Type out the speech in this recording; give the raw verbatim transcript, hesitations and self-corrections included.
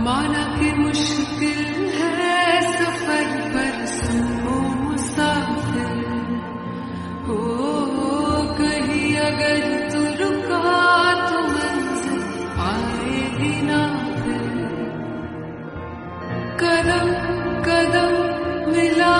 माना कि मुश्किल है सफर पर सुनो मुसाफिर हो, कहीं अगर तू रुका तो मंजिल आएगी ना फिर। कदम कदम मिला